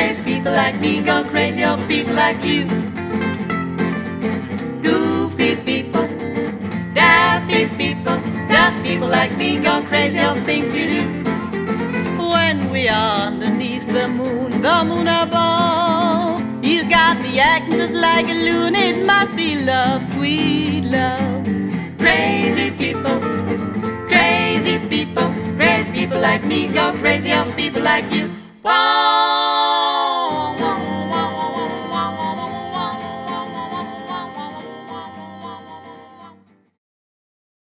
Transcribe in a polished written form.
Crazy people like me go crazy over people like you. Goofy people, daffy people like me go crazy over things you do. When we are underneath the moon above, you got me acting just like a loon. It must be love, sweet love. Crazy people, crazy people like me go crazy over people like you. Whoa.